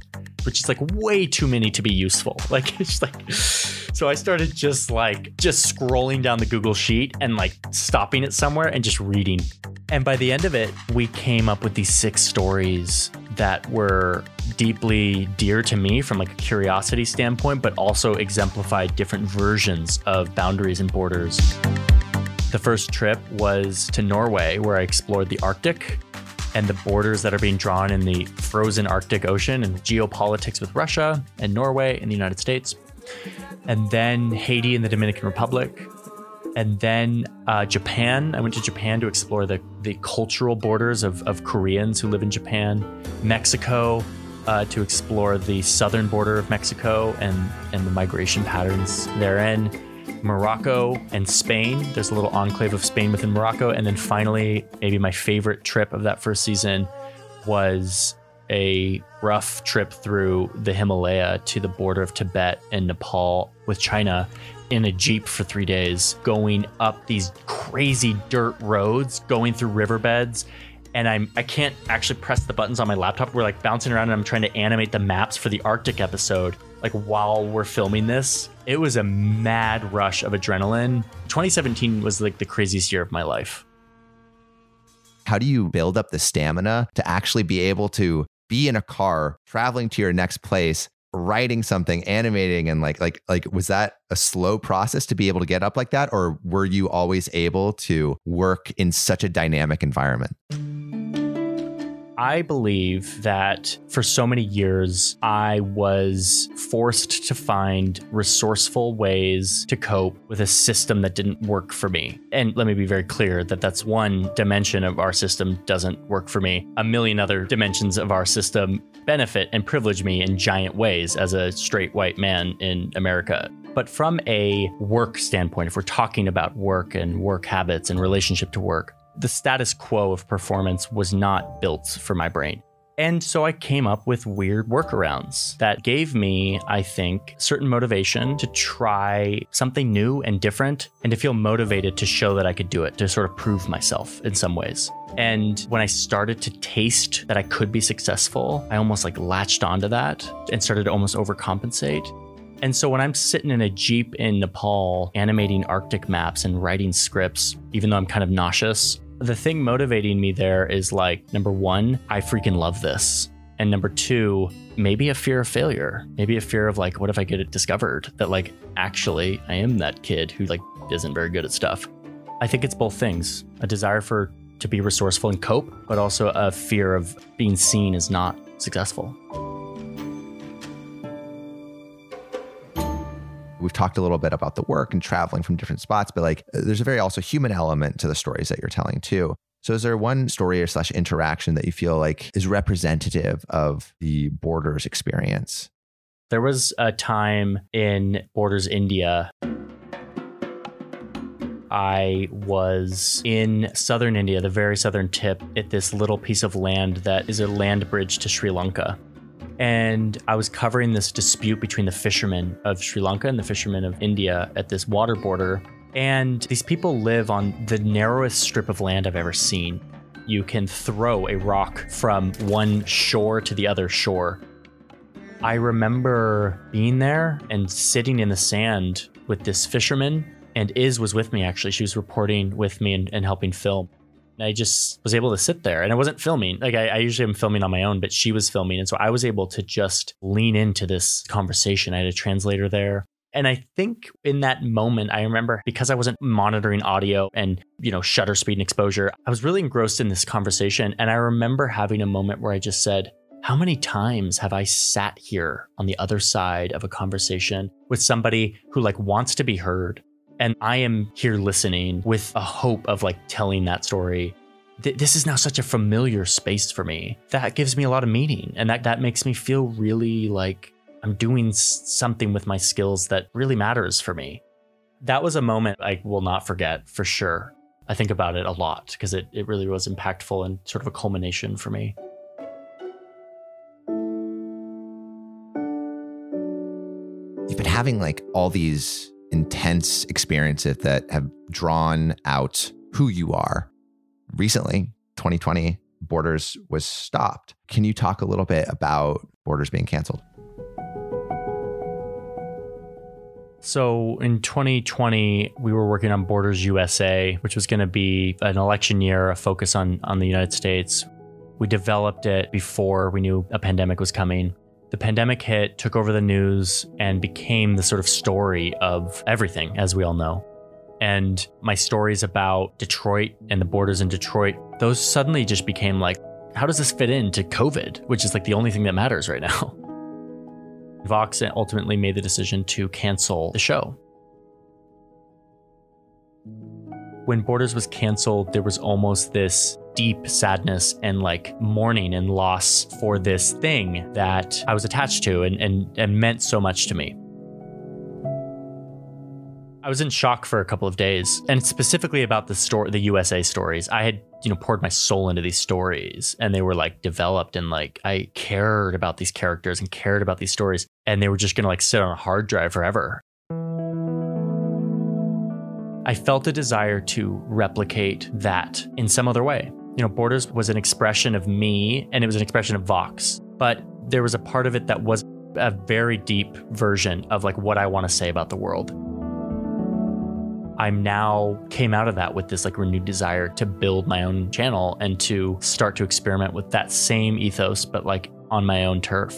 which is like way too many to be useful. Like, it's like, so I started just like, just scrolling down the Google Sheet and like stopping it somewhere and just reading. And by the end of it, we came up with these six stories that were deeply dear to me from like a curiosity standpoint, but also exemplified different versions of boundaries and borders. The first trip was to Norway, where I explored the Arctic and the borders that are being drawn in the frozen Arctic Ocean and geopolitics with Russia and Norway and the United States. And then Haiti and the Dominican Republic. And then uh, Japan. I went to Japan to explore the, the cultural borders of, of Koreans who live in Japan. Mexico, uh, to explore the southern border of Mexico and, and the migration patterns therein. Morocco and Spain. There's a little enclave of Spain within Morocco. And then finally, maybe my favorite trip of that first season was a rough trip through the Himalaya to the border of Tibet and Nepal with China in a Jeep for three days, going up these crazy dirt roads, going through riverbeds. And I'm, I can't actually press the buttons on my laptop. We're like bouncing around and I'm trying to animate the maps for the Arctic episode, like while we're filming this. It was a mad rush of adrenaline. twenty seventeen was like the craziest year of my life. How do you build up the stamina to actually be able to be in a car, traveling to your next place, writing something, animating, and like, like, like, was that a slow process to be able to get up like that? Or were you always able to work in such a dynamic environment? I believe that for so many years, I was forced to find resourceful ways to cope with a system that didn't work for me. And let me be very clear that that's one dimension of our system doesn't work for me. A million other dimensions of our system benefit and privilege me in giant ways as a straight white man in America. But from a work standpoint, if we're talking about work and work habits and relationship to work, the status quo of performance was not built for my brain. And so I came up with weird workarounds that gave me, I think, certain motivation to try something new and different and to feel motivated to show that I could do it, to sort of prove myself in some ways. And when I started to taste that I could be successful, I almost like latched onto that and started to almost overcompensate. And so when I'm sitting in a Jeep in Nepal, animating Arctic maps and writing scripts, even though I'm kind of nauseous, the thing motivating me there is like, number one, I freaking love this. And number two, maybe a fear of failure, maybe a fear of like, what if I get it discovered that like, actually, I am that kid who like isn't very good at stuff. I think it's both things, a desire for to be resourceful and cope, but also a fear of being seen as not successful. We've talked a little bit about the work and traveling from different spots, but like there's a very also human element to the stories that you're telling too. So is there one story or slash interaction that you feel like is representative of the Borders experience? There was a time in Borders, India. I was in southern India, the very southern tip, at this little piece of land that is a land bridge to Sri Lanka. And I was covering this dispute between the fishermen of Sri Lanka and the fishermen of India at this water border. And these people live on the narrowest strip of land I've ever seen. You can throw a rock from one shore to the other shore. I remember being there and sitting in the sand with this fisherman, and Iz was with me actually. She was reporting with me and, and helping film. And I just was able to sit there and I wasn't filming. Like I, I usually am filming on my own, but she was filming. And so I was able to just lean into this conversation. I had a translator there. And I think in that moment, I remember because I wasn't monitoring audio and, you know, shutter speed and exposure, I was really engrossed in this conversation. And I remember having a moment where I just said, how many times have I sat here on the other side of a conversation with somebody who like wants to be heard? And I am here listening with a hope of like telling that story. Th- this is now such a familiar space for me. That gives me a lot of meaning. And that, that makes me feel really like I'm doing s- something with my skills that really matters for me. That was a moment I will not forget for sure. I think about it a lot because it, it really was impactful and sort of a culmination for me. You've been having like all these intense experiences that have drawn out who you are. Recently, twenty twenty, Borders was stopped. Can you talk a little bit about Borders being canceled? So in twenty twenty, we were working on Borders U S A, which was going to be an election year, a focus on, on the United States. We developed it before we knew a pandemic was coming. The pandemic hit, took over the news, and became the sort of story of everything, as we all know. And my stories about Detroit and the borders in Detroit, those suddenly just became like, how does this fit into COVID, which is like the only thing that matters right now? Vox ultimately made the decision to cancel the show. When Borders was canceled, there was almost this deep sadness and like mourning and loss for this thing that I was attached to and, and, and meant so much to me. I was in shock for a couple of days, and specifically about the story, the U S A stories. I had, you know, poured my soul into these stories, and they were like developed, and like I cared about these characters and cared about these stories, and they were just gonna like sit on a hard drive forever. I felt a desire to replicate that in some other way. You know, Borders was an expression of me, and it was an expression of Vox, but there was a part of it that was a very deep version of like what I want to say about the world. I'm now came out of that with this like renewed desire to build my own channel and to start to experiment with that same ethos, but like on my own turf.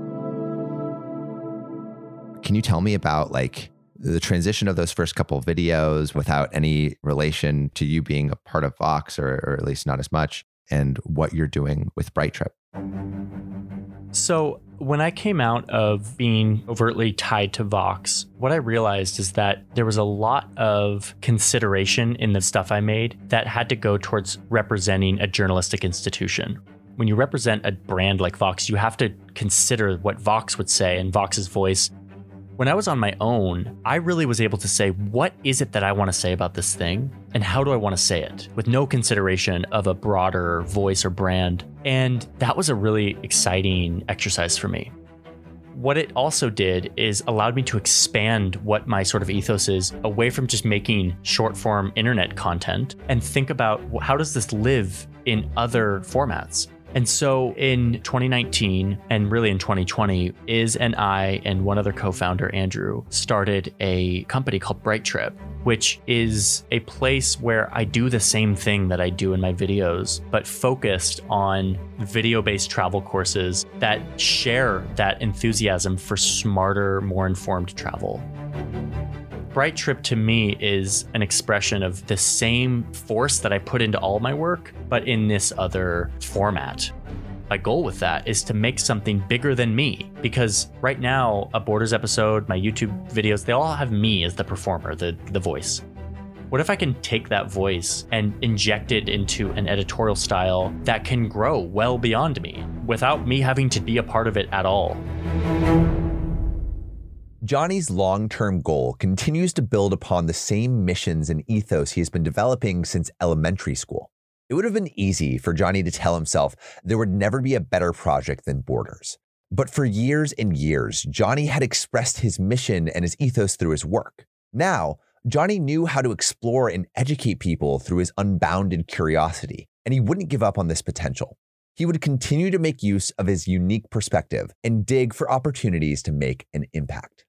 Can you tell me about like the transition of those first couple of videos without any relation to you being a part of Vox, or, or at least not as much, and what you're doing with Bright Trip? So when I came out of being overtly tied to Vox, what I realized is that there was a lot of consideration in the stuff I made that had to go towards representing a journalistic institution. When you represent a brand like Vox, you have to consider what Vox would say and Vox's voice. When I was on my own, I really was able to say, what is it that I want to say about this thing? And how do I want to say it? With no consideration of a broader voice or brand. And that was a really exciting exercise for me. What it also did is allowed me to expand what my sort of ethos is away from just making short form internet content and think about how does this live in other formats? And so in twenty nineteen, and really in twenty twenty, Iz and I and one other co-founder, Andrew, started a company called Bright Trip, which is a place where I do the same thing that I do in my videos, but focused on video-based travel courses that share that enthusiasm for smarter, more informed travel. Bright Trip to me is an expression of the same force that I put into all my work, but in this other format. My goal with that is to make something bigger than me, because right now, a Borders episode, my YouTube videos, they all have me as the performer, the, the voice. What if I can take that voice and inject it into an editorial style that can grow well beyond me without me having to be a part of it at all? Johnny's long-term goal continues to build upon the same missions and ethos he has been developing since elementary school. It would have been easy for Johnny to tell himself there would never be a better project than Borders. But for years and years, Johnny had expressed his mission and his ethos through his work. Now, Johnny knew how to explore and educate people through his unbounded curiosity, and he wouldn't give up on this potential. He would continue to make use of his unique perspective and dig for opportunities to make an impact.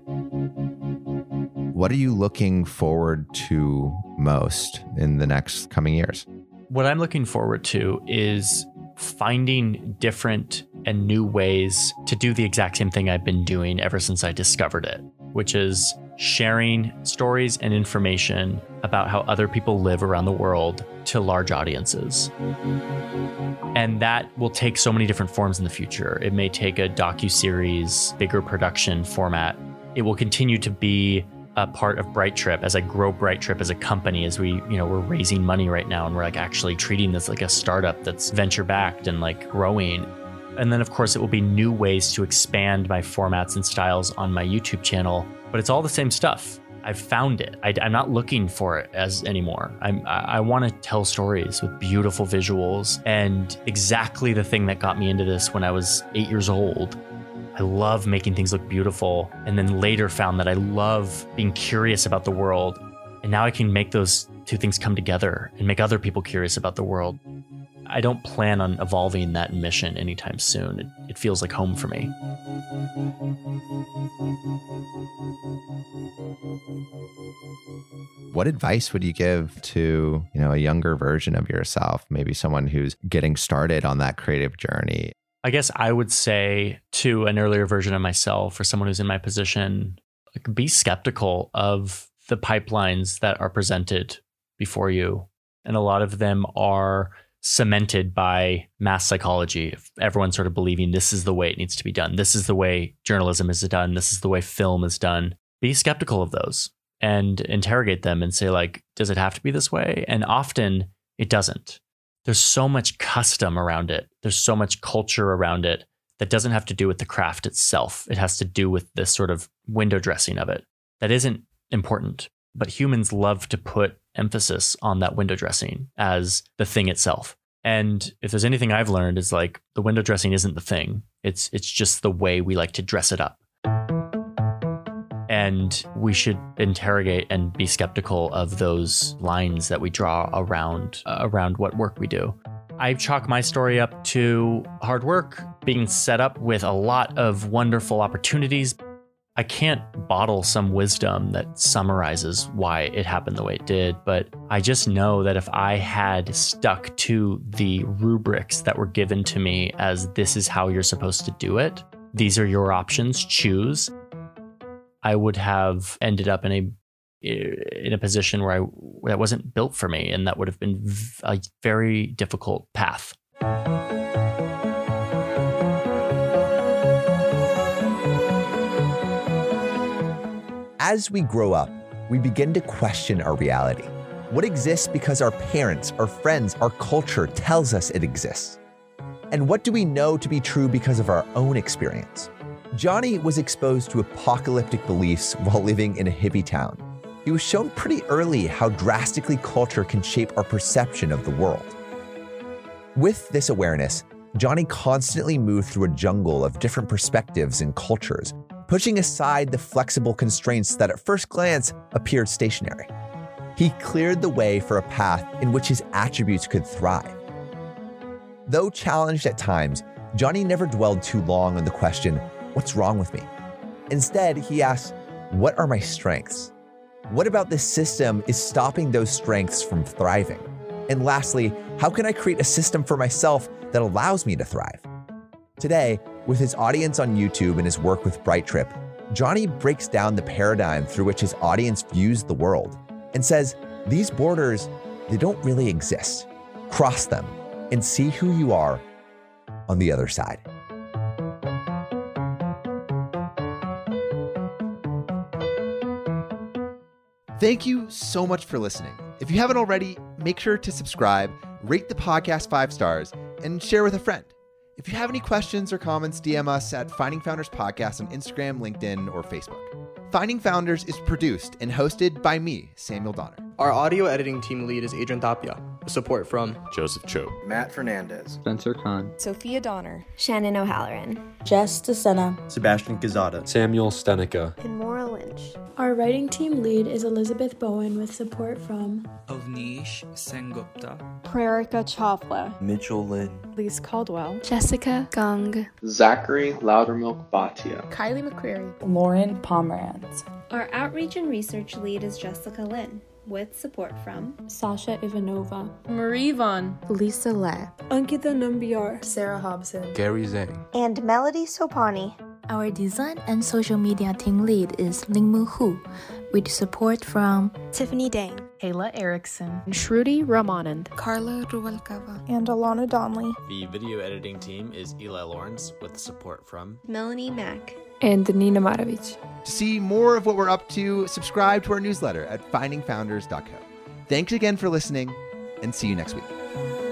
What are you looking forward to most in the next coming years? What I'm looking forward to is finding different and new ways to do the exact same thing I've been doing ever since I discovered it, which is sharing stories and information about how other people live around the world to large audiences. And that will take so many different forms in the future. It may take a docuseries, bigger production format. It will continue to be a part of Bright Trip as I grow Bright Trip as a company, as we, you know, we're raising money right now and we're like actually treating this like a startup that's venture backed and like growing. And then of course it will be new ways to expand my formats and styles on my YouTube channel, but it's all the same stuff. I've found it. I, I'm not looking for it as anymore. I'm, I, I want to tell stories with beautiful visuals and exactly the thing that got me into this when I was eight years old. I love making things look beautiful, and then later found that I love being curious about the world. And now I can make those two things come together and make other people curious about the world. I don't plan on evolving that mission anytime soon. It, it feels like home for me. What advice would you give to, you know, a younger version of yourself, maybe someone who's getting started on that creative journey? I guess I would say to an earlier version of myself or someone who's in my position, like, be skeptical of the pipelines that are presented before you. And a lot of them are cemented by mass psychology. Everyone sort of believing this is the way it needs to be done. This is the way journalism is done. This is the way film is done. Be skeptical of those and interrogate them and say, like, does it have to be this way? And often it doesn't. There's so much custom around it. There's so much culture around it that doesn't have to do with the craft itself. It has to do with this sort of window dressing of it. That isn't important. But humans love to put emphasis on that window dressing as the thing itself. And if there's anything I've learned, is like the window dressing isn't the thing. It's it's just the way we like to dress it up. And we should interrogate and be skeptical of those lines that we draw around uh, around what work we do. I chalk my story up to hard work, being set up with a lot of wonderful opportunities. I can't bottle some wisdom that summarizes why it happened the way it did, but I just know that if I had stuck to the rubrics that were given to me as this is how you're supposed to do it, these are your options, choose, I would have ended up in a in a position where I that wasn't built for me, and that would have been a very difficult path. As we grow up, we begin to question our reality. What exists because our parents, our friends, our culture tells us it exists? And what do we know to be true because of our own experience? Johnny was exposed to apocalyptic beliefs while living in a hippie town. He was shown pretty early how drastically culture can shape our perception of the world. With this awareness, Johnny constantly moved through a jungle of different perspectives and cultures, pushing aside the flexible constraints that at first glance appeared stationary. He cleared the way for a path in which his attributes could thrive. Though challenged at times, Johnny never dwelled too long on the question, what's wrong with me? Instead, he asked, what are my strengths? What about this system is stopping those strengths from thriving? And lastly, how can I create a system for myself that allows me to thrive? Today, with his audience on YouTube and his work with Bright Trip, Johnny breaks down the paradigm through which his audience views the world and says, these borders, they don't really exist. Cross them and see who you are on the other side. Thank you so much for listening. If you haven't already, make sure to subscribe, rate the podcast five stars, and share with a friend. If you have any questions or comments, D M us at Finding Founders Podcast on Instagram, LinkedIn, or Facebook. Finding Founders is produced and hosted by me, Samuel Donner. Our audio editing team lead is Adrian Tapia, with support from Joseph Cho, Matt Fernandez, Spencer Kahn, Sophia Donner, Shannon O'Halloran, Jess DeSena, Sebastian Quezada, Samuel Stenica, and Maura Lynch. Our writing team lead is Elizabeth Bowen with support from Avnish Sengupta, Prerika Chawla, Mitchell Lynn, Lise Caldwell, Jessica Gong, Zachary Loudermilk Bhatia, Kylie McCreary, Lauren Pomerantz. Our outreach and research lead is Jessica Lynn, with support from Sasha Ivanova, Marie Vaughn, Lisa Le, Ankita Nambiar, Sarah Hobson, Gary Zhang, and Melody Sopani. Our design and social media team lead is Lingmu Hu, with support from Tiffany Dang, Kayla Erickson, Shruti Ramanand, Carla Ruvalcava, and Alana Donnelly. The video editing team is Eli Lawrence with support from Melanie Mack and Nina Maravich. To see more of what we're up to, subscribe to our newsletter at finding founders dot co. Thanks again for listening, and see you next week.